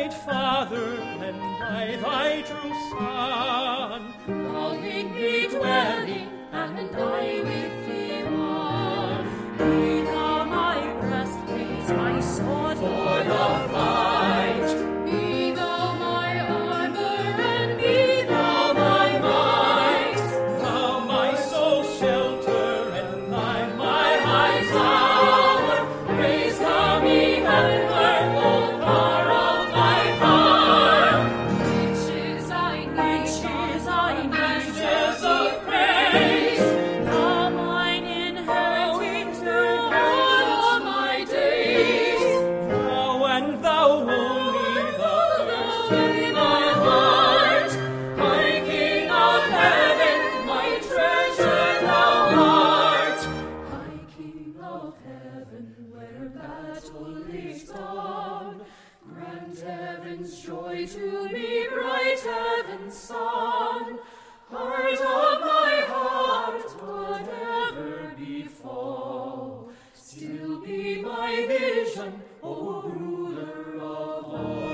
bright Father, and I thy true Son. Thou in me dwelling, and I with thee one. Be thou my breastplate, my sword for the fight. Be thou my armor, and be thou my might. Thou my soul's shelter, and thy my high tower. Praise thou me heavenward, O car of thy power. Riches I need, riches of praise. Thou mine inheritance through all my days. Thou and thou only, Thou in my heart, my King of heaven, my treasure thou art. High King of heaven, where battle is done, grant heaven's joy to me, bright heaven's sun. Heart of my heart, whatever befall, still be my vision, O ruler of all.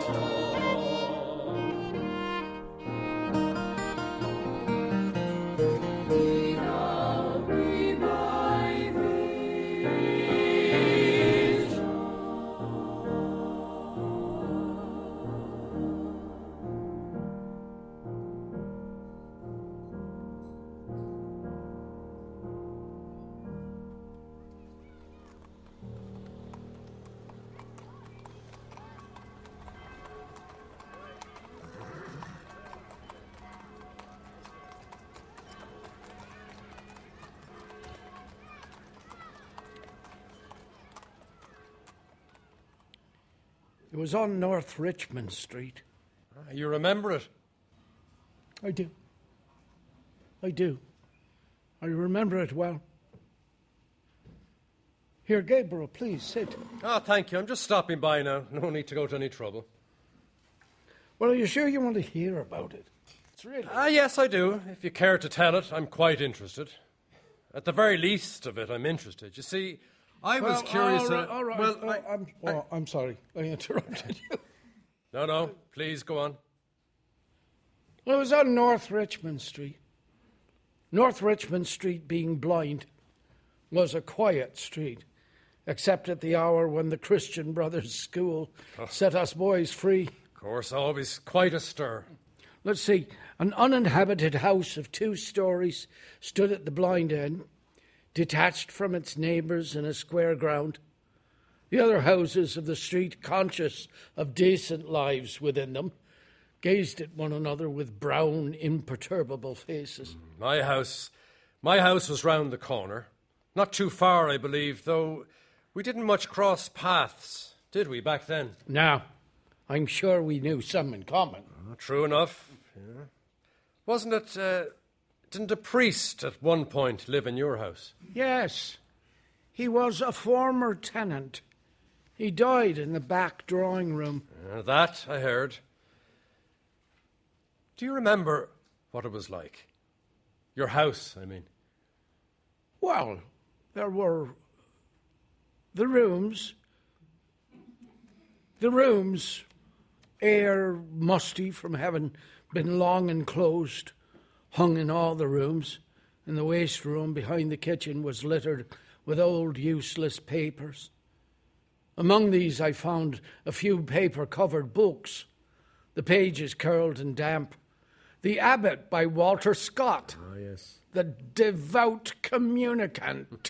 Be thou be my vision. It was on North Richmond Street. You remember it? I do. I remember it well. Here, Gabriel, please sit. Thank you. I'm just stopping by now. No need to go to any trouble. Well, are you sure you want to hear about it? It's really... Yes, I do. If you care to tell it, I'm quite interested. At the very least of it, I'm interested. You see, I was curious... All right. Well, I'm sorry. I interrupted you. No. Please, go on. Well, it was on North Richmond Street. North Richmond Street, being blind, was a quiet street, except at the hour when the Christian Brothers School set us boys free. Of course, always quite a stir. Let's see. An uninhabited house of 2 stories stood at the blind end, detached from its neighbours in a square ground. The other houses of the street, conscious of decent lives within them, gazed at one another with brown, imperturbable faces. My house was round the corner. Not too far, I believe, though we didn't much cross paths, did we, back then? Now, I'm sure we knew some in common. True enough. Yeah. Wasn't it, didn't a priest at one point live in your house? Yes. He was a former tenant. He died in the back drawing room. That I heard. Do you remember what it was like? Your house, I mean. Well, there were the rooms. Air musty from having been long enclosed, hung in all the rooms, and the waste room behind the kitchen was littered with old useless papers. Among these I found a few paper-covered books, the pages curled and damp. The Abbot by Walter Scott. Ah, yes. The Devout Communicant.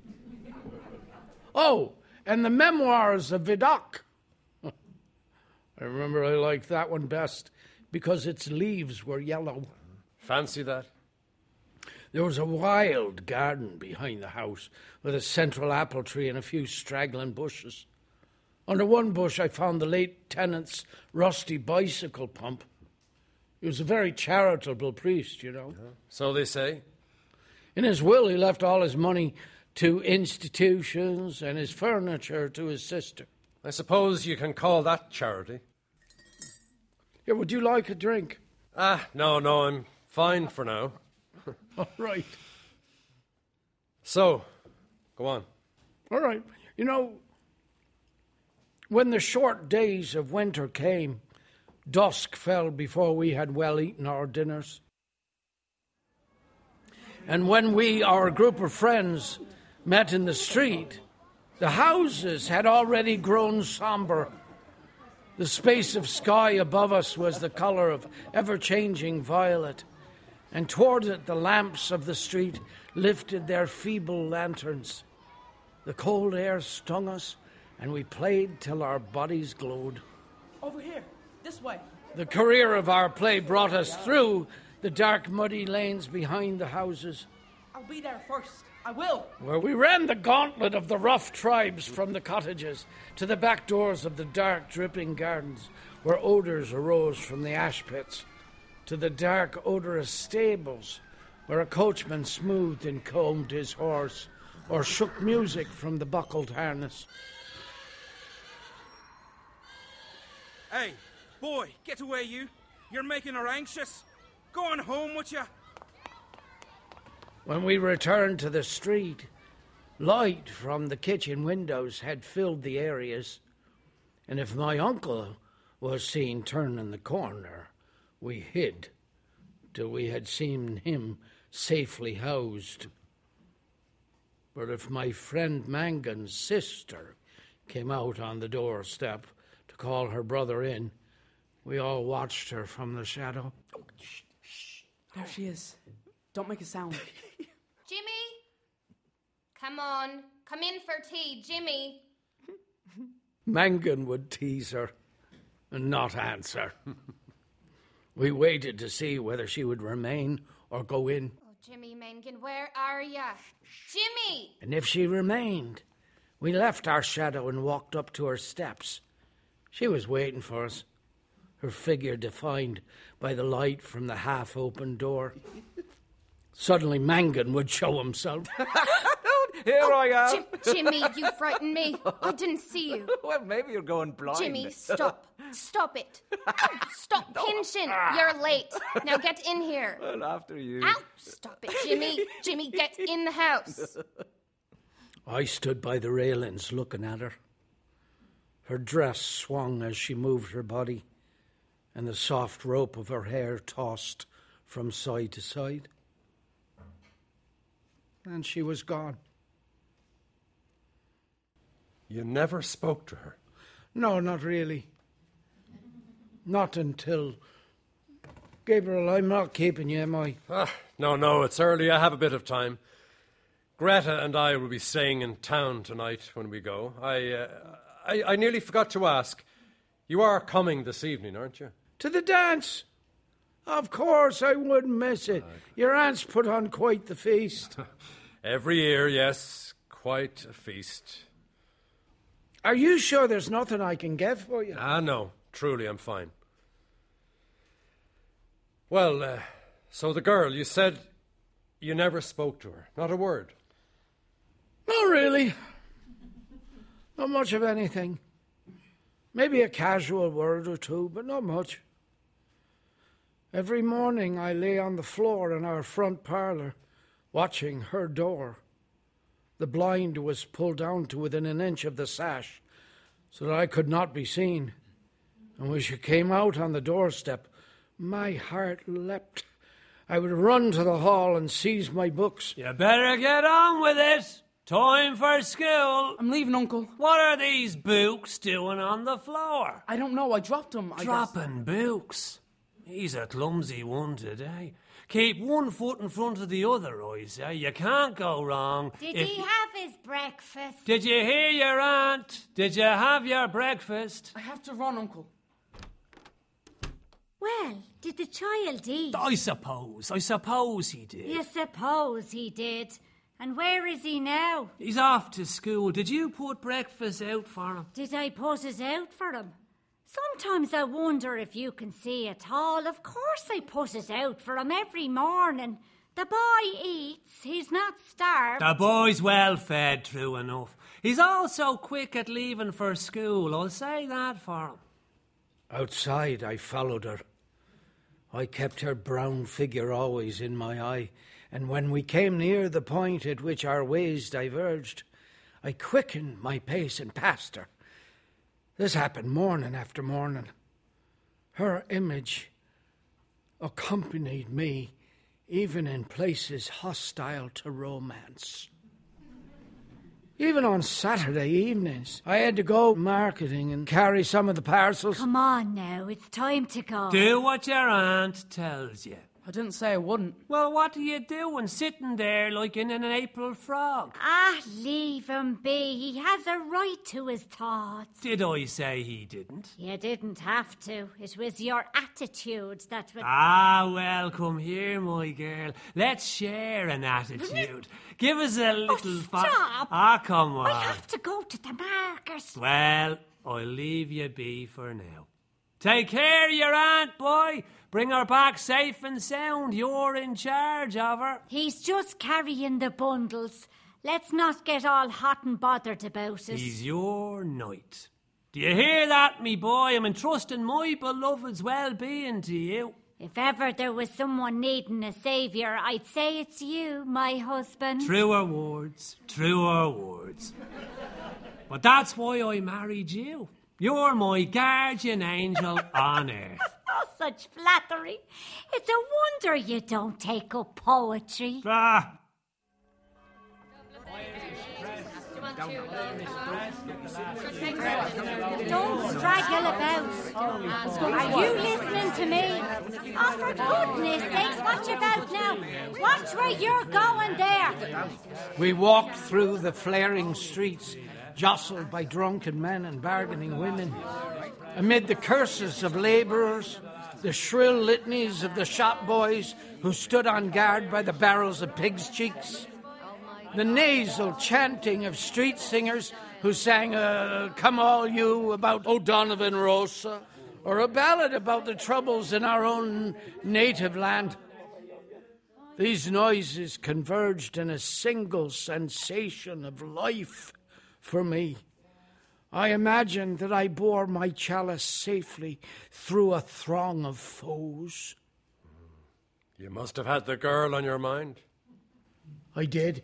Oh, and the Memoirs of Vidocq. I remember I liked that one best because its leaves were yellow. Fancy that. There was a wild garden behind the house with a central apple tree and a few straggling bushes. Under one bush I found the late tenant's rusty bicycle pump. He was a very charitable priest, you know. So they say. In his will, he left all his money to institutions and his furniture to his sister. I suppose you can call that charity. Here, would you like a drink? No, I'm fine for now. All right. So, go on. All right. You know, When the short days of winter came, dusk fell before we had well eaten our dinners. And when we, our group of friends, met in the street, the houses had already grown sombre. The space of sky above us was the colour of ever-changing violet, and toward it the lamps of the street lifted their feeble lanterns. The cold air stung us, and we played till our bodies glowed. Over here, this way. The career of our play brought us through the dark, muddy lanes behind the houses, I'll be there first. I will. where we ran the gauntlet of the rough tribes from the cottages to the back doors of the dark, dripping gardens, where odours arose from the ash pits, to the dark, odorous stables, where a coachman smoothed and combed his horse, or shook music from the buckled harness. Hey, boy, get away, you. You're making her anxious. Go on home with you. When we returned to the street, light from the kitchen windows had filled the areas, and if my uncle was seen turning the corner, we hid till we had seen him safely housed. But if my friend Mangan's sister came out on the doorstep to call her brother in, we all watched her from the shadow. There she is. Don't make a sound. Jimmy? Come on. Come in for tea, Jimmy. Mangan would tease her and not answer. We waited to see whether she would remain or go in. Oh, Jimmy Mangan, where are ya? Jimmy! And if she remained, we left our shadow and walked up to her steps. She was waiting for us, her figure defined by the light from the half-open door. Suddenly Mangan would show himself. Here I am. Jimmy, you frightened me. I didn't see you. Well, maybe you're going blind. Jimmy, stop. Stop it. Stop pinching. You're late. Now get in here. Well, after you. Ow! Stop it, Jimmy. Jimmy, get in the house. I stood by the railings looking at her. Her dress swung as she moved her body, and the soft rope of her hair tossed from side to side. And she was gone. You never spoke to her? No, not really. Not until... Gabriel, I'm not keeping you, am I? No, it's early. I have a bit of time. Greta and I will be staying in town tonight when we go. I nearly forgot to ask. You are coming this evening, aren't you? To the dance? Of course, I wouldn't miss it. Your aunt's put on quite the feast. Every year, yes. Quite a feast. Are you sure there's nothing I can get for you? No. Truly, I'm fine. Well, so the girl, you said you never spoke to her. Not a word. Not really. Not much of anything. Maybe a casual word or two, but not much. Every morning I lay on the floor in our front parlour, watching her door. The blind was pulled down to within an inch of the sash, so that I could not be seen. And when she came out on the doorstep, my heart leapt. I would run to the hall and seize my books. You better get on with it. Time for school. I'm leaving, Uncle. What are these books doing on the floor? I don't know. I dropped them. Dropping books. He's a clumsy one today. Keep one foot in front of the other, I say. You can't go wrong. Did he have his breakfast? Did you hear your aunt? Did you have your breakfast? I have to run, Uncle. Well, did the child eat? I suppose he did. You suppose he did. And where is he now? He's off to school. Did you put breakfast out for him? Did I put it out for him? Sometimes I wonder if you can see at all. Of course I put it out for him every morning. The boy eats. He's not starved. The boy's well fed, true enough. He's also quick at leaving for school. I'll say that for him. Outside, I followed her. I kept her brown figure always in my eye, and when we came near the point at which our ways diverged, I quickened my pace and passed her. This happened morning after morning. Her image accompanied me even in places hostile to romance. Even on Saturday evenings, I had to go marketing and carry some of the parcels. Come on now, it's time to go. Do what your aunt tells you. I didn't say I wouldn't. Well, what are you doing, sitting there like in an April frog? Ah, leave him be. He has a right to his thoughts. Did I say he didn't? You didn't have to. It was your attitude that would... Ah, well, come here, my girl. Let's share an attitude. Give us a little... stop! Ah, come on. I have to go to the market. Well, I'll leave you be for now. Take care of your aunt, boy. Bring her back safe and sound. You're in charge of her. He's just carrying the bundles. Let's not get all hot and bothered about it. He's your knight. Do you hear that, me boy? I'm entrusting my beloved's well-being to you. If ever there was someone needing a saviour, I'd say it's you, my husband. Truer words, truer words. But that's why I married you. You're my guardian angel on earth. Oh, such flattery. It's a wonder you don't take up poetry. Ah. Don't straggle about. Are you listening to me? Oh, for goodness sakes, watch about now. Watch where you're going there. We walked through the flaring streets, jostled by drunken men and bargaining women. Amid the curses of labourers, the shrill litanies of the shop boys who stood on guard by the barrels of pigs' cheeks, the nasal chanting of street singers who sang Come All You about O'Donovan Rosa, or a ballad about the troubles in our own native land. These noises converged in a single sensation of life for me. I imagined that I bore my chalice safely through a throng of foes. You must have had the girl on your mind. I did.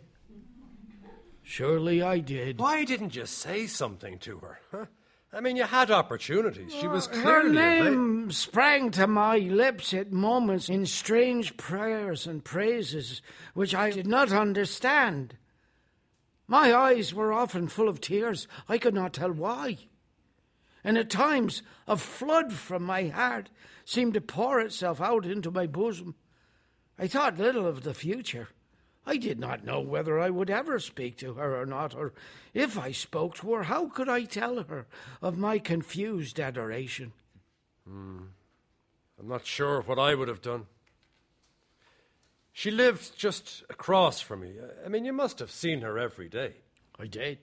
Surely I did. Why didn't you say something to her? Huh? I mean, you had opportunities. She was Her clearly... name sprang to my lips at moments in strange prayers and praises which I did not understand. My eyes were often full of tears. I could not tell why. And at times a flood from my heart seemed to pour itself out into my bosom. I thought little of the future. I did not know whether I would ever speak to her or not, or if I spoke to her, how could I tell her of my confused adoration? I'm not sure what I would have done. She lived just across from me. I mean, you must have seen her every day. I did.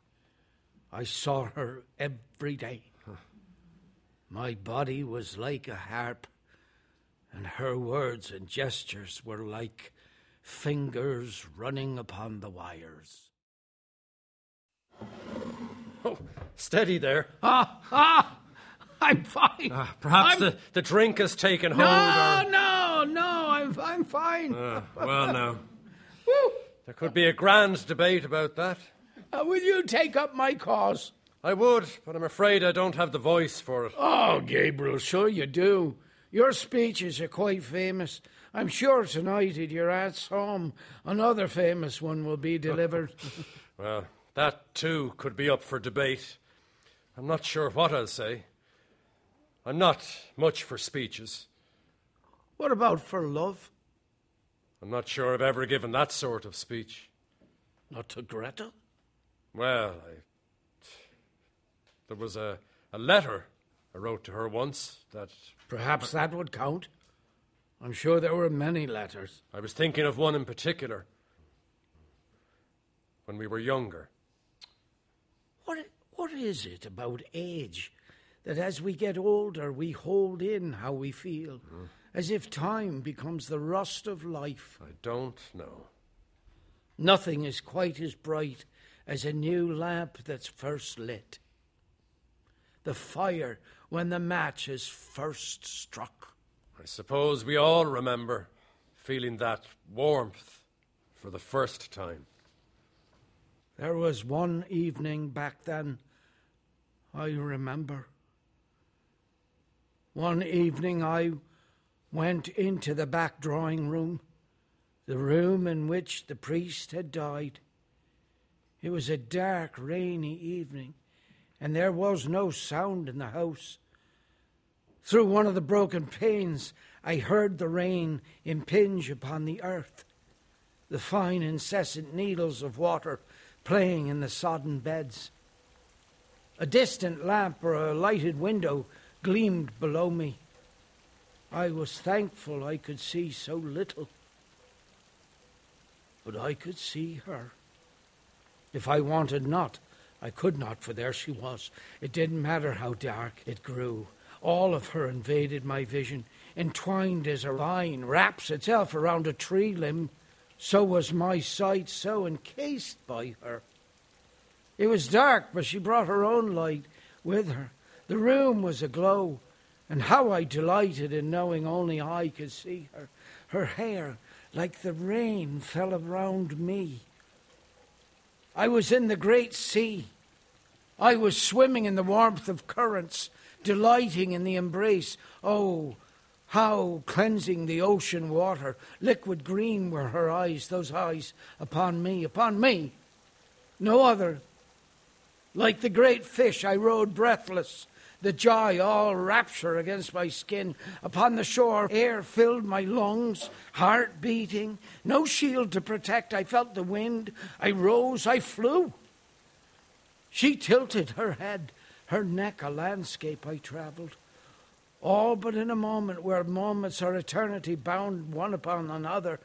I saw her every day. My body was like a harp, and her words and gestures were like fingers running upon the wires. Oh, steady there. I'm fine. Perhaps the drink has taken hold. No, I'm fine. Well, now. There could be a grand debate about that. Will you take up my cause? I would, but I'm afraid I don't have the voice for it. Oh, Gabriel, sure you do. Your speeches are quite famous. I'm sure tonight at your aunt's home another famous one will be delivered. Well, that too could be up for debate. I'm not sure what I'll say. I'm not much for speeches. What about for love? I'm not sure I've ever given that sort of speech. Not to Greta? Well, there was a letter I wrote to her once that... Perhaps that would count. I'm sure there were many letters. I was thinking of one in particular. When we were younger. What is it about age that as we get older we hold in how we feel, as if time becomes the rust of life? I don't know. Nothing is quite as bright as a new lamp that's first lit. The fire when the match is first struck. I suppose we all remember feeling that warmth for the first time. There was one evening back then I remember. One evening I went into the back drawing room, the room in which the priest had died. It was a dark, rainy evening, and there was no sound in the house. Through one of the broken panes, I heard the rain impinge upon the earth, the fine, incessant needles of water playing in the sodden beds. A distant lamp or a lighted window gleamed below me. I was thankful I could see so little. But I could see her. If I wanted not, I could not, for there she was. It didn't matter how dark it grew. All of her invaded my vision, entwined as a vine wraps itself around a tree limb. So was my sight, so encased by her. It was dark, but she brought her own light with her. The room was aglow, and how I delighted in knowing only I could see her. Her hair, like the rain, fell around me. I was in the great sea. I was swimming in the warmth of currents, delighting in the embrace. Oh, how cleansing the ocean water. Liquid green were her eyes, those eyes upon me. No other. Like the great fish, I rode breathless, the joy all rapture against my skin. Upon the shore, air filled my lungs, heart beating. No shield to protect, I felt the wind. I rose, I flew. She tilted her head, her neck a landscape I travelled. All but in a moment, where moments are eternity, bound one upon another,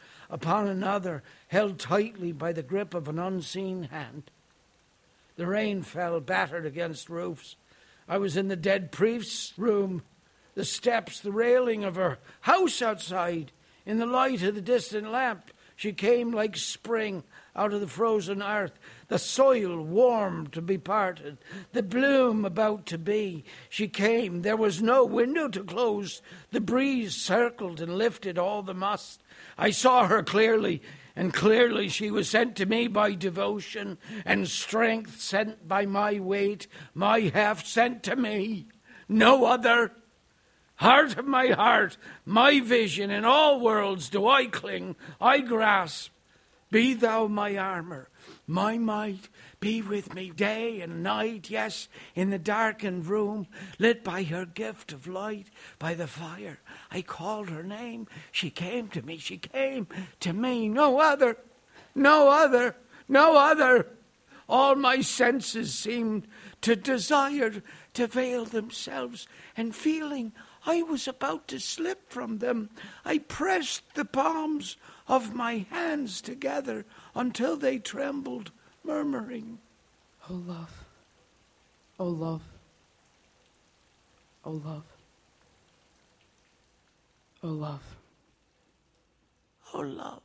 held tightly by the grip of an unseen hand. The rain fell, battered against roofs. I was in the dead priest's room, the steps, the railing of her house outside. In the light of the distant lamp, she came like spring out of the frozen earth, the soil warm to be parted, the bloom about to be. She came. There was no window to close. The breeze circled and lifted all the moss. I saw her clearly, and clearly she was sent to me by devotion, and strength sent by my weight, my heft sent to me. No other. Heart of my heart, my vision, in all worlds do I cling, I grasp. Be thou my armour, my might, be with me day and night, yes, in the darkened room, lit by her gift of light, by the fire. I called her name, she came to me, no other, no other, no other. All my senses seemed to desire to veil themselves, and feeling I was about to slip from them, I pressed the palms of my hands together until they trembled, murmuring, "Oh, love, oh, love, oh, love, oh, love, oh, love."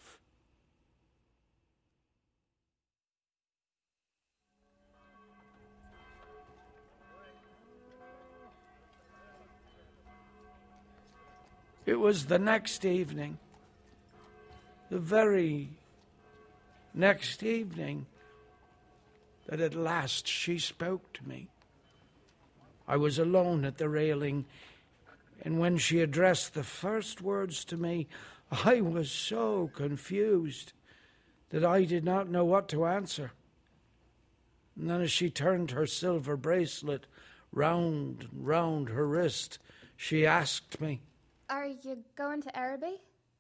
It was the next evening, the very next evening, that at last she spoke to me. I was alone at the railing, and when she addressed the first words to me, I was so confused that I did not know what to answer. And then as she turned her silver bracelet round and round her wrist, she asked me, "Are you going to Araby?"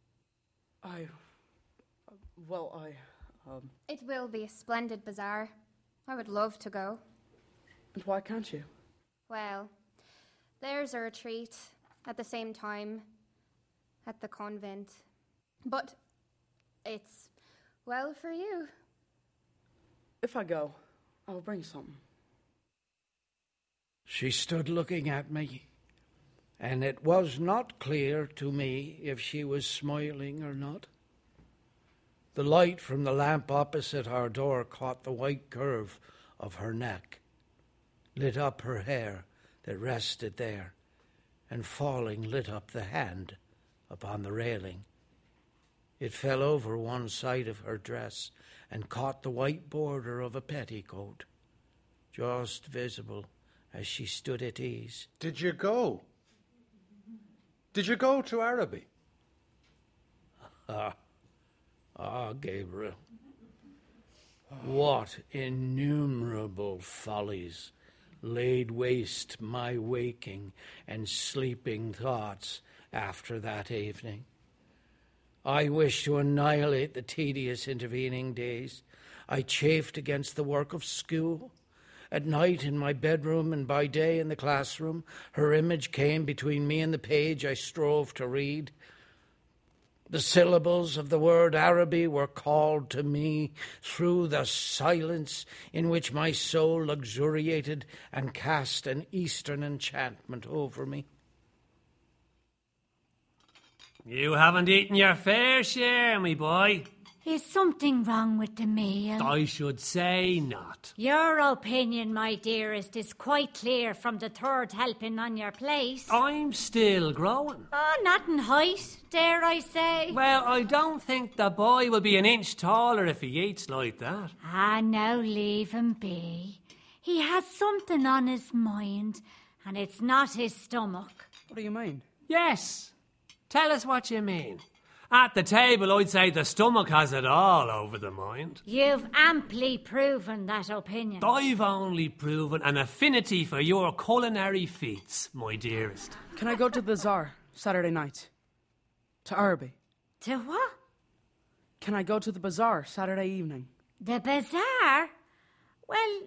It will be a splendid bazaar. I would love to go. And why can't you? Well, there's a retreat at the same time at the convent. But it's well for you. If I go, I'll bring something. She stood looking at me, and it was not clear to me if she was smiling or not. The light from the lamp opposite our door caught the white curve of her neck, lit up her hair that rested there, and falling lit up the hand upon the railing. It fell over one side of her dress and caught the white border of a petticoat, just visible as she stood at ease. Did you go? Did you go to Araby? Gabriel. What innumerable follies laid waste my waking and sleeping thoughts after that evening. I wished to annihilate the tedious intervening days. I chafed against the work of school. At night in my bedroom and by day in the classroom, her image came between me and the page I strove to read. The syllables of the word Araby were called to me through the silence in which my soul luxuriated and cast an Eastern enchantment over me. You haven't eaten your fair share, me boy. Is something wrong with the meal? I should say not. Your opinion, my dearest, is quite clear from the third helping on your plate. I'm still growing. Oh, not in height, dare I say. Well, I don't think the boy will be an inch taller if he eats like that. Ah, now leave him be. He has something on his mind, and it's not his stomach. What do you mean? Yes. Tell us what you mean. At the table, I'd say the stomach has it all over the mind. You've amply proven that opinion. I've only proven an affinity for your culinary feats, my dearest. Can I go to the bazaar Saturday night? To Araby? To what? Can I go to the bazaar Saturday evening? The bazaar? Well,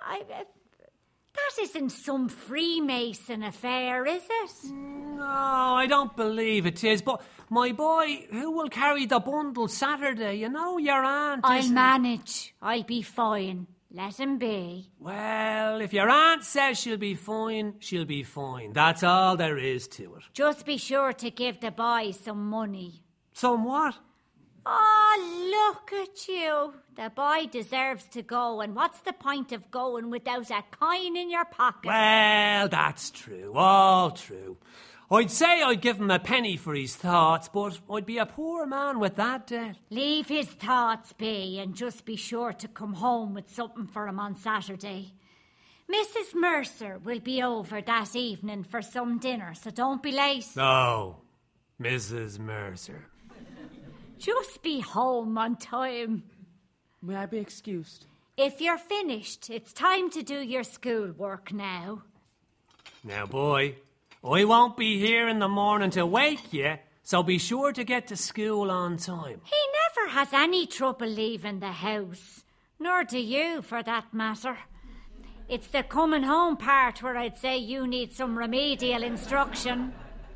that isn't some Freemason affair, is it? No, I don't believe it is, but my boy, who will carry the bundle Saturday? You know, your aunt I'll manage. I'll be fine. Let him be. Well, if your aunt says she'll be fine, she'll be fine. That's all there is to it. Just be sure to give the boy some money. Some what? Oh, look at you. The boy deserves to go, and what's the point of going without a coin in your pocket? Well, that's true, all true. I'd say I'd give him a penny for his thoughts, but I'd be a poor man with that debt. Leave his thoughts be, and just be sure to come home with something for him on Saturday. Mrs. Mercer will be over that evening for some dinner, so don't be late. Oh, Mrs. Mercer. Just be home on time. May I be excused? If you're finished, it's time to do your schoolwork now. Now, boy, I won't be here in the morning to wake you, so be sure to get to school on time. He never has any trouble leaving the house. Nor do you, for that matter. It's the coming home part where I'd say you need some remedial instruction.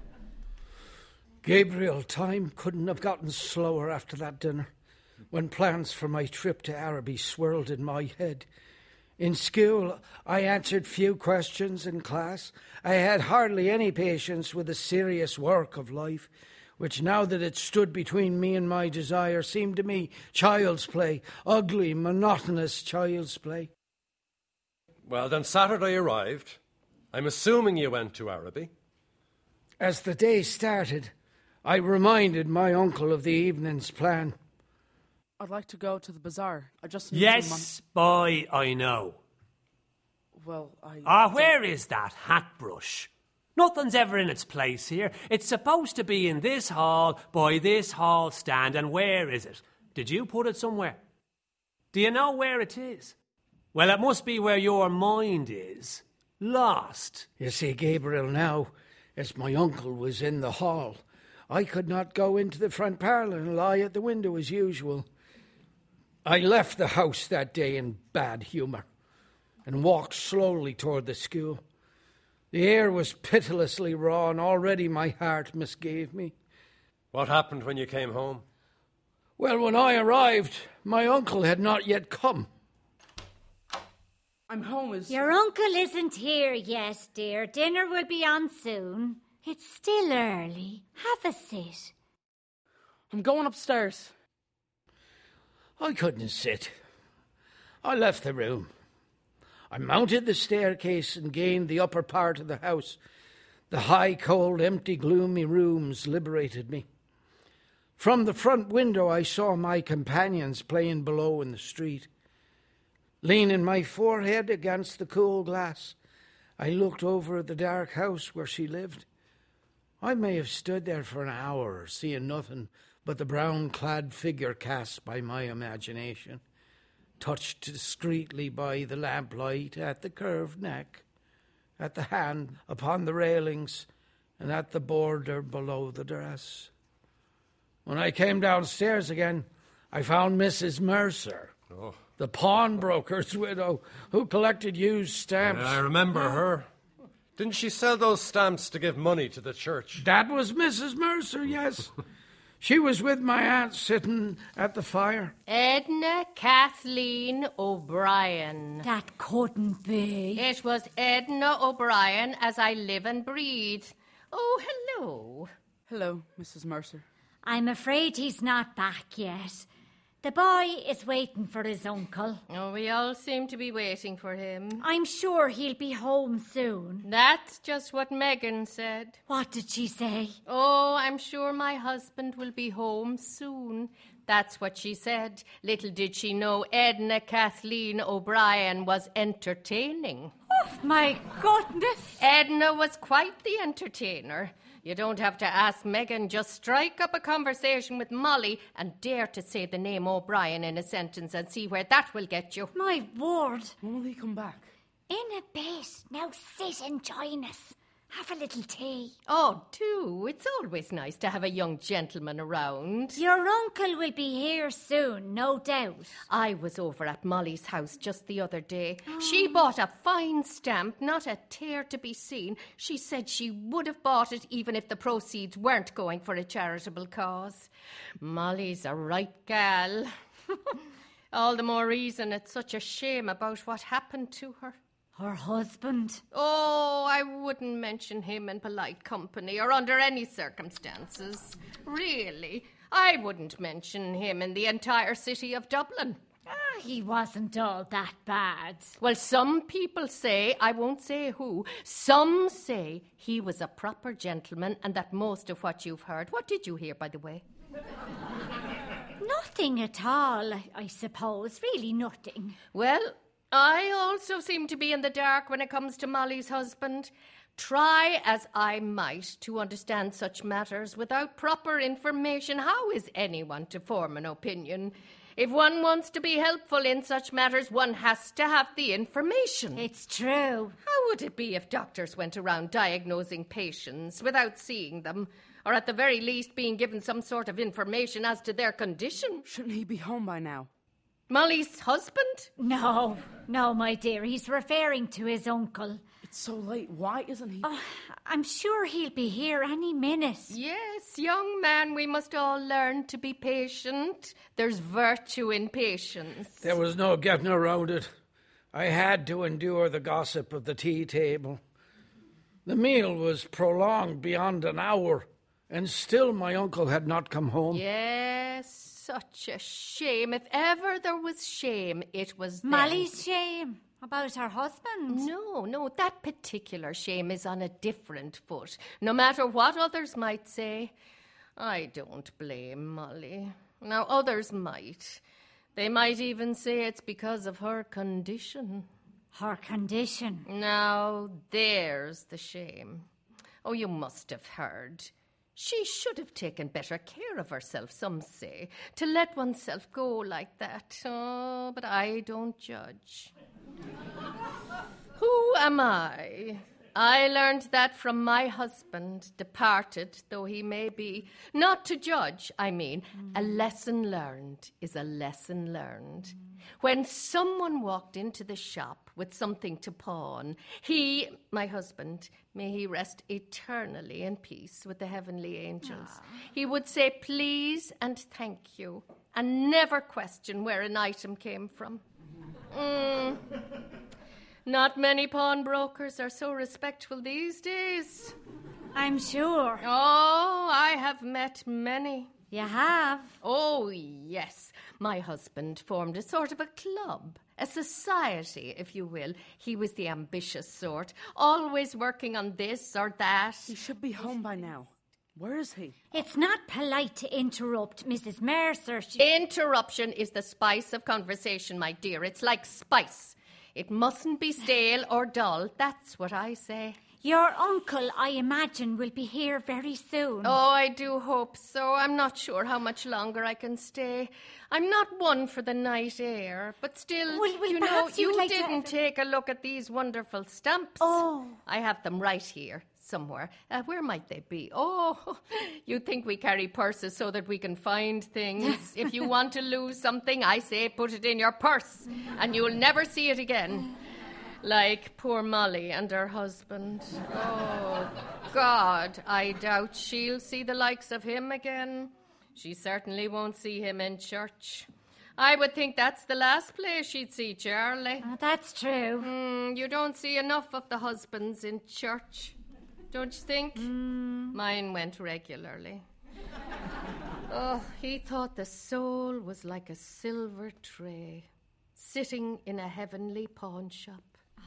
Gabriel, time couldn't have gotten slower after that dinner, when plans for my trip to Araby swirled in my head. In school, I answered few questions in class. I had hardly any patience with the serious work of life, which now that it stood between me and my desire seemed to me child's play, ugly, monotonous child's play. Well, then Saturday arrived. I'm assuming you went to Araby. As the day started, I reminded my uncle of the evening's plan. I'd like to go to the bazaar. I just need Yes, boy, I know. Well, I... where is that hat brush? Nothing's ever in its place here. It's supposed to be in this hall, by this hall stand, and where is it? Did you put it somewhere? Do you know where it is? Well, it must be where your mind is. Lost. You see, Gabriel, now, as my uncle was in the hall, I could not go into the front parlour and lie at the window as usual. I left the house that day in bad humour and walked slowly toward the school. The air was pitilessly raw, and already my heart misgave me. What happened when you came home? Well, when I arrived, my uncle had not yet come. I'm home as... Your uncle isn't here yet, dear. Dinner will be on soon. It's still early. Have a sit. I'm going upstairs. I couldn't sit. I left the room. I mounted the staircase and gained the upper part of the house. The high, cold, empty, gloomy rooms liberated me. From the front window I saw my companions playing below in the street. Leaning my forehead against the cool glass, I looked over at the dark house where she lived. I may have stood there for an hour, seeing nothing but the brown-clad figure cast by my imagination, touched discreetly by the lamplight at the curved neck, at the hand upon the railings, and at the border below the dress. When I came downstairs again, I found Mrs. Mercer, the pawnbroker's widow, who collected used stamps. I remember her. Didn't she sell those stamps to give money to the church? That was Mrs. Mercer, yes. She was with my aunt sitting at the fire. Edna Kathleen O'Brien. That couldn't be. It was Edna O'Brien as I live and breathe. Oh, hello. Hello, Mrs. Mercer. I'm afraid he's not back yet. The boy is waiting for his uncle. Oh, we all seem to be waiting for him. I'm sure he'll be home soon. That's just what Megan said. What did she say? Oh, I'm sure my husband will be home soon. That's what she said. Little did she know Edna Kathleen O'Brien was entertaining. Oh, my goodness. Edna was quite the entertainer. You don't have to ask Megan. Just strike up a conversation with Molly and dare to say the name O'Brien in a sentence and see where that will get you. My word. When will he come back? In a bit. Now sit and join us. Have a little tea. Oh, do. It's always nice to have a young gentleman around. Your uncle will be here soon, no doubt. I was over at Molly's house just the other day. She bought a fine stamp, not a tear to be seen. She said she would have bought it even if the proceeds weren't going for a charitable cause. Molly's a right gal. All the more reason it's such a shame about what happened to her. Her husband? Oh, I wouldn't mention him in polite company or under any circumstances. Really, I wouldn't mention him in the entire city of Dublin. He wasn't all that bad. Well, some people say, I won't say who, some say he was a proper gentleman and that most of what you've heard. What did you hear, by the way? Nothing at all, I suppose. Really nothing. Well, I also seem to be in the dark when it comes to Molly's husband. Try as I might to understand such matters without proper information, how is anyone to form an opinion? If one wants to be helpful in such matters, one has to have the information. It's true. How would it be if doctors went around diagnosing patients without seeing them, or at the very least being given some sort of information as to their condition? Shouldn't he be home by now? Molly's husband? No, my dear. He's referring to his uncle. It's so late. Why isn't he? Oh, I'm sure he'll be here any minute. Yes, young man, we must all learn to be patient. There's virtue in patience. There was no getting around it. I had to endure the gossip of the tea table. The meal was prolonged beyond an hour, and still my uncle had not come home. Yes. Such a shame. If ever there was shame, it was then. Molly's shame about her husband? No, that particular shame is on a different foot, no matter what others might say. I don't blame Molly. Now, others might. They might even say it's because of her condition. Her condition? Now, there's the shame. Oh, you must have heard. She should have taken better care of herself, some say, to let oneself go like that. Oh, but I don't judge. Who am I? I learned that from my husband, departed though he may be. Not to judge, I mean. A lesson learned is a lesson learned. When someone walked into the shop with something to pawn, he, my husband, may he rest eternally in peace with the heavenly angels, he would say please and thank you, and never question where an item came from. Not many pawnbrokers are so respectful these days. I'm sure. Oh, I have met many. You have? Oh, yes. My husband formed a sort of a club, a society, if you will. He was the ambitious sort, always working on this or that. He should be home by now. Where is he? It's not polite to interrupt Mrs. Mercer. Interruption is the spice of conversation, my dear. It's like spice. It mustn't be stale or dull. That's what I say. Your uncle, I imagine, will be here very soon. Oh, I do hope so. I'm not sure how much longer I can stay. I'm not one for the night air, but still, you know, you didn't take a look at these wonderful stamps. Oh. I have them right here somewhere. Where might they be? Oh, you think we carry purses so that we can find things. If you want to lose something, I say put it in your purse, and you'll never see it again. Like poor Molly and her husband. Oh, God, I doubt she'll see the likes of him again. She certainly won't see him in church. I would think that's the last place she'd see Charlie. Oh, that's true. You don't see enough of the husbands in church, don't you think? Mine went regularly. Oh, he thought the soul was like a silver tray sitting in a heavenly pawn shop.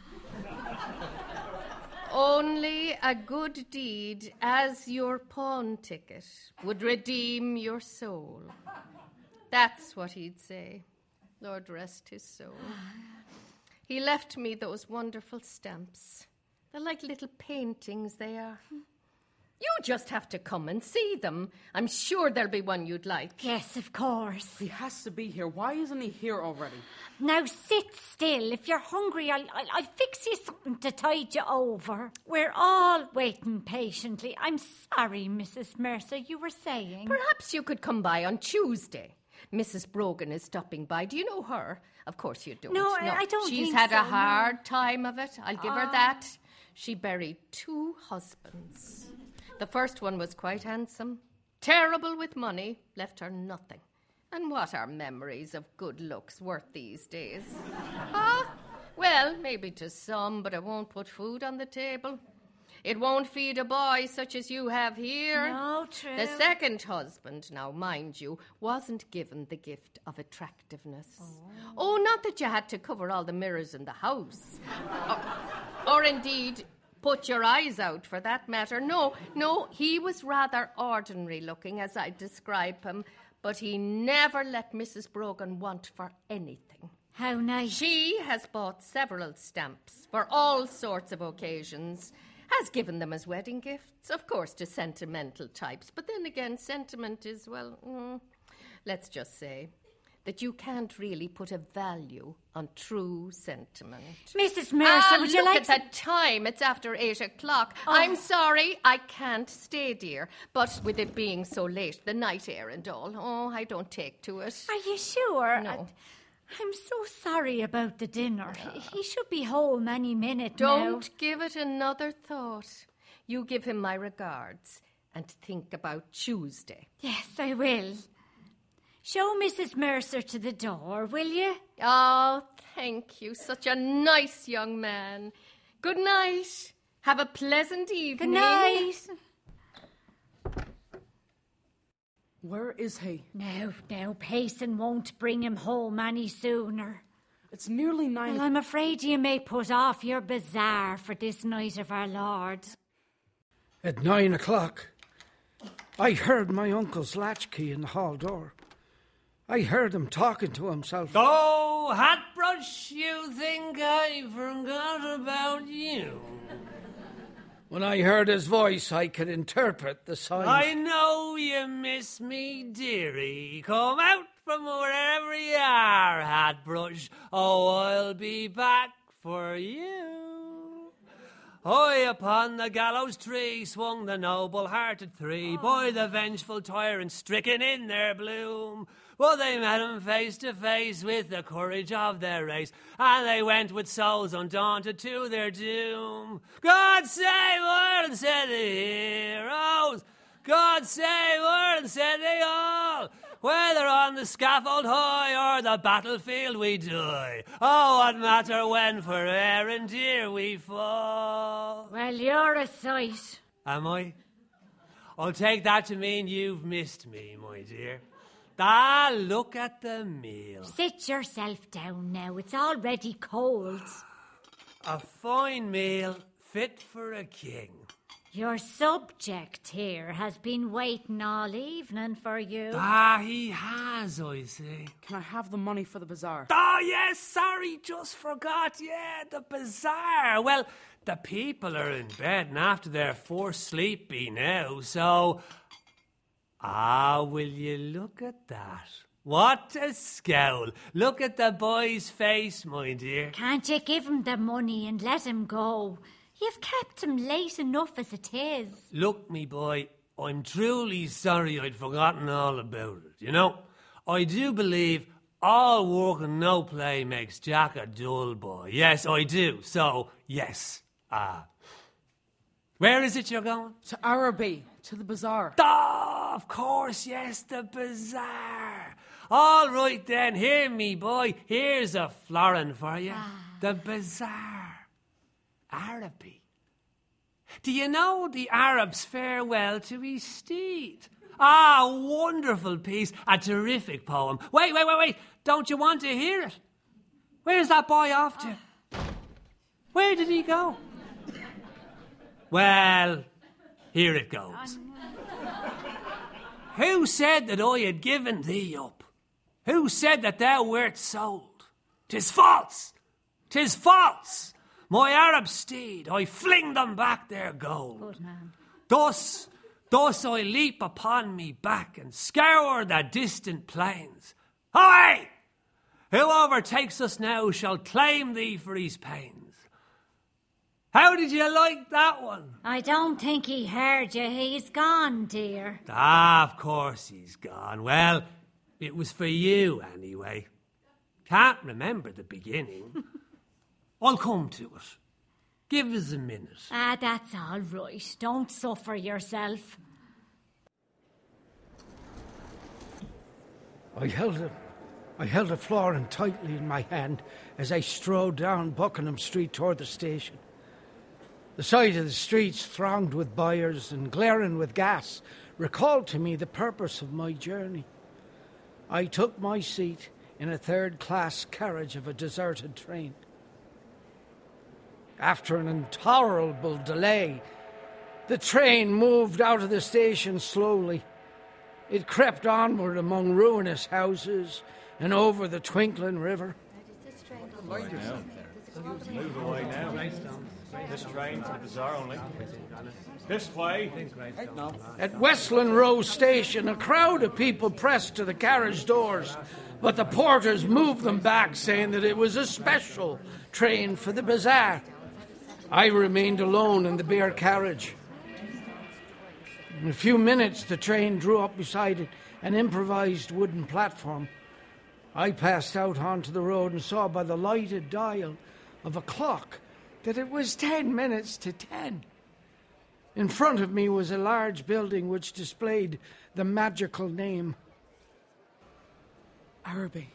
Only a good deed as your pawn ticket would redeem your soul. That's what he'd say. Lord rest his soul. He left me those wonderful stamps. They're like little paintings, they are. You just have to come and see them. I'm sure there'll be one you'd like. Yes, of course. He has to be here. Why isn't he here already? Now sit still. If you're hungry, I'll fix you something to tide you over. We're all waiting patiently. I'm sorry, Mrs. Mercer, you were saying. Perhaps you could come by on Tuesday. Mrs. Brogan is stopping by. Do you know her? Of course you don't. No, I don't She's think had so, a hard time of it. I'll give her that. She buried 2 husbands. The first one was quite handsome, terrible with money, left her nothing. And what are memories of good looks worth these days? Well, maybe to some, but it won't put food on the table. It won't feed a boy such as you have here. No, true. The second husband, now mind you, wasn't given the gift of attractiveness. Oh, not that you had to cover all the mirrors in the house. or indeed, put your eyes out for that matter. No, he was rather ordinary looking, as I describe him, but he never let Mrs. Brogan want for anything. How nice. She has bought several stamps for all sorts of occasions, has given them as wedding gifts, of course, to sentimental types. But then again, sentiment is, well, let's just say that you can't really put a value on true sentiment. Mrs. Mercer, would you like look at the time. It's after 8 o'clock. Oh. I'm sorry, I can't stay, dear. But with it being so late, the night air and all, I don't take to it. Are you sure? No. I'm so sorry about the dinner. He should be home any minute Don't give it another thought. You give him my regards and think about Tuesday. Yes, I will. Show Mrs. Mercer to the door, will you? Oh, thank you. Such a nice young man. Good night. Have a pleasant evening. Good night. Where is he? Now, Payson won't bring him home any sooner. It's nearly 9. Well, I'm afraid you may put off your bazaar for this night of our Lord. At 9 o'clock, I heard my uncle's latchkey in the hall door. I heard him talking to himself. Oh, Hatbrush, you think I forgot about you? When I heard his voice, I could interpret the signs. I know you miss me, dearie. Come out from wherever you are, Hatbrush. Oh, I'll be back for you. High upon the gallows tree swung the noble-hearted 3, by the vengeful tyrant stricken in their bloom. Well, they met him face to face with the courage of their race, and they went with souls undaunted to their doom. God save Ireland, said the heroes. God save Ireland, said they all. Whether on the scaffold high or the battlefield we die. Oh, what matter when for Erin dear we fall. Well, you're a sight. Am I? I'll take that to mean you've missed me, my dear. Ah, look at the meal. Sit yourself down now. It's already cold. A fine meal fit for a king. Your subject here has been waiting all evening for you. He has, I see. Can I have the money for the bazaar? Yes, sorry, just forgot. Yeah, the bazaar. Well, the people are in bed and after their forced sleepy now, so... will you look at that? What a scowl. Look at the boy's face, my dear. Can't you give him the money and let him go? You've kept him late enough as it is. Look, me boy, I'm truly sorry I'd forgotten all about it, you know. I do believe all work and no play makes Jack a dull boy. Yes, I do. So, yes. Where is it you're going? To Araby, to the bazaar. Of course, yes, the bazaar. All right then, here, me boy. Here's a florin for you. The bazaar. Araby. Do you know the Arab's farewell to his steed? Wonderful piece. A terrific poem. Wait. Don't you want to hear it? Where's that boy off to? Where did he go? Well, here it goes. Who said that I had given thee up? Who said that thou wert sold? 'Tis false! 'Tis false! My Arab steed, I fling them back their gold. Good man. Thus I leap upon me back and scour the distant plains. Away! Who overtakes us now shall claim thee for his pains. How did you like that one? I don't think he heard you. He's gone, dear. Of course he's gone. Well, it was for you anyway. Can't remember the beginning. I'll come to it. Give us a minute. That's all right. Don't suffer yourself. I held a florin tightly in my hand as I strode down Buckingham Street toward the station. The sight of the streets thronged with buyers and glaring with gas recalled to me the purpose of my journey. I took my seat in a third-class carriage of a deserted train. After an intolerable delay, the train moved out of the station slowly. It crept onward among ruinous houses and over the twinkling river. Move away now. This train to the bazaar only. This way. At Westland Row Station, a crowd of people pressed to the carriage doors, but the porters moved them back, saying that it was a special train for the bazaar. I remained alone in the bare carriage. In a few minutes, the train drew up beside an improvised wooden platform. I passed out onto the road and saw by the lighted dial of a clock that it was 10 minutes to 10. In front of me was a large building which displayed the magical name Araby.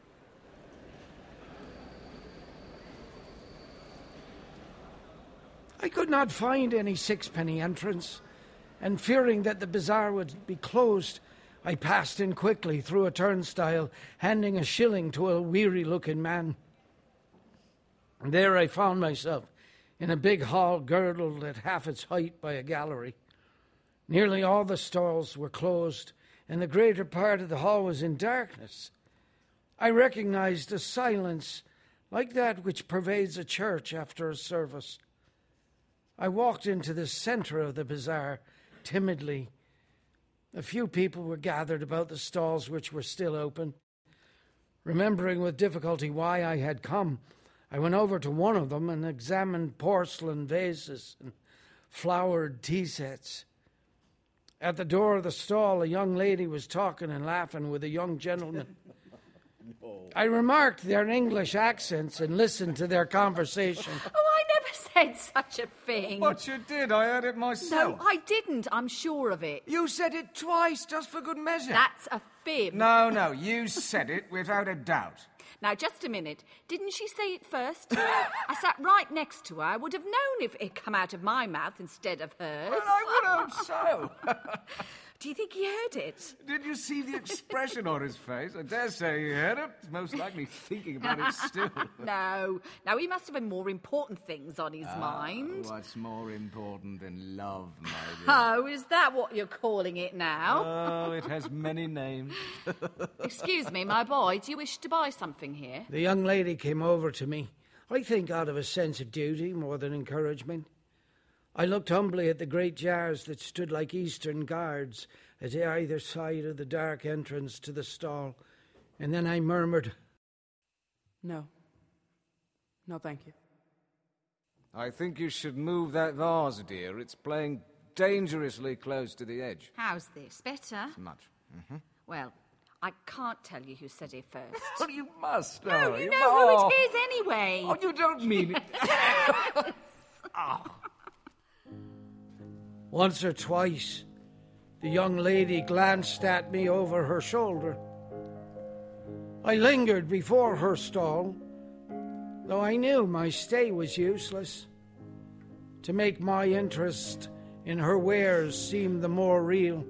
I could not find any sixpenny entrance, and fearing that the bazaar would be closed, I passed in quickly through a turnstile, handing a shilling to a weary-looking man. And there I found myself in a big hall girdled at half its height by a gallery. Nearly all the stalls were closed, and the greater part of the hall was in darkness. I recognized a silence like that which pervades a church after a service. I walked into the center of the bazaar timidly. A few people were gathered about the stalls which were still open. Remembering with difficulty why I had come, I went over to one of them and examined porcelain vases and flowered tea sets. At the door of the stall, a young lady was talking and laughing with a young gentleman. I remarked their English accents and listened to their conversation. Oh, I never said such a thing. But you did. I heard it myself. No, I didn't. I'm sure of it. You said it twice, just for good measure. That's a fib. No, you said it without a doubt. Now, just a minute. Didn't she say it first? I sat right next to her. I would have known if it come out of my mouth instead of hers. Well, I would hope so. Do you think he heard it? Did you see the expression on his face? I dare say he heard it. He's most likely thinking about it still. No, he must have more important things on his mind. What's more important than love, my dear? Oh, is that what you're calling it now? Oh, it has many names. Excuse me, my boy, do you wish to buy something here? The young lady came over to me, I think out of a sense of duty more than encouragement. I looked humbly at the great jars that stood like eastern guards at either side of the dark entrance to the stall, and then I murmured, No, thank you. I think you should move that vase, dear. It's playing dangerously close to the edge. How's this? Better? Much. Mm-hmm. Well, I can't tell you who said it first. Oh, you must. No, you know who it is anyway. Oh, you don't mean it. Once or twice, the young lady glanced at me over her shoulder. I lingered before her stall, though I knew my stay was useless. To make my interest in her wares seem the more real.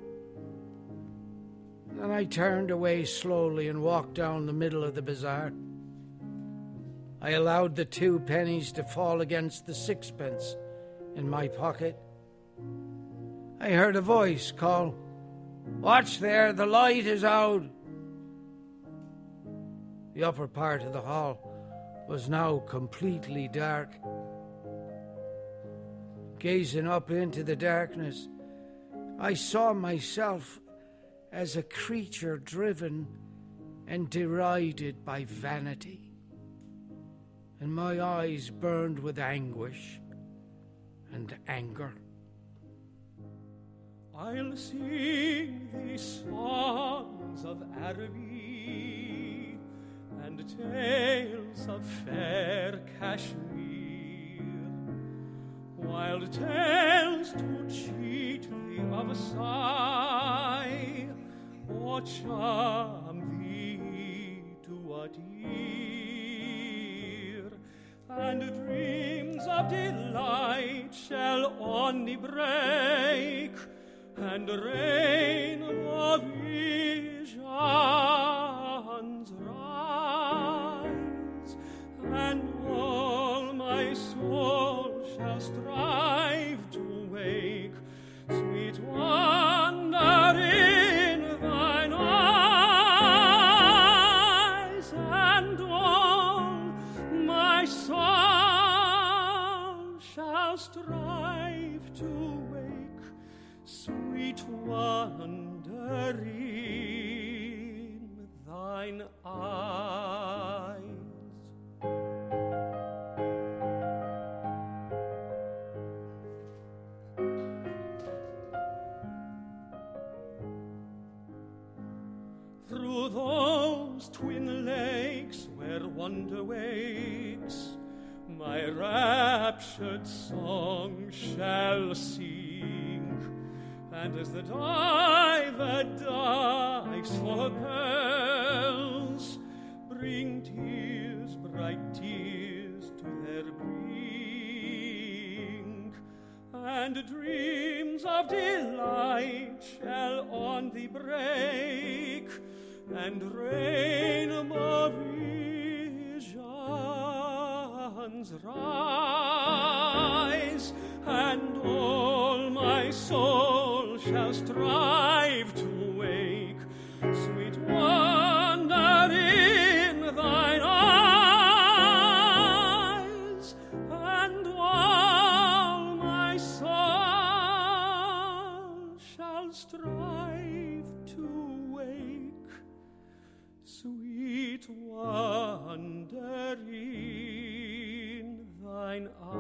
Then I turned away slowly and walked down the middle of the bazaar. I allowed the 2 pennies to fall against the 6pence in my pocket. I heard a voice call, "Watch there, the light is out." The upper part of the hall was now completely dark. Gazing up into the darkness, I saw myself as a creature driven and derided by vanity, and my eyes burned with anguish and anger. I'll sing these songs of Araby and tales of fair Kashmir, wild tales to cheat thee of a sigh, or charm thee to a tear, and dreams of delight shall on thee break, and rain of visions rise, and all my soul shall strive to wake, sweet wonder in thine eyes, and all my soul shall strive to wake, sweet wonder in thine eyes. Through those twin lakes where wonder wakes, my raptured song shall sing, and as the diver dives for pearls, bring tears, bright tears, to their brink, and dreams of delight shall on thee break, and rain of visions rise, and all my soul shall strive to wake, sweet wonder in thine eyes, and all my soul shall strive to wake, sweet wonder in thine eyes.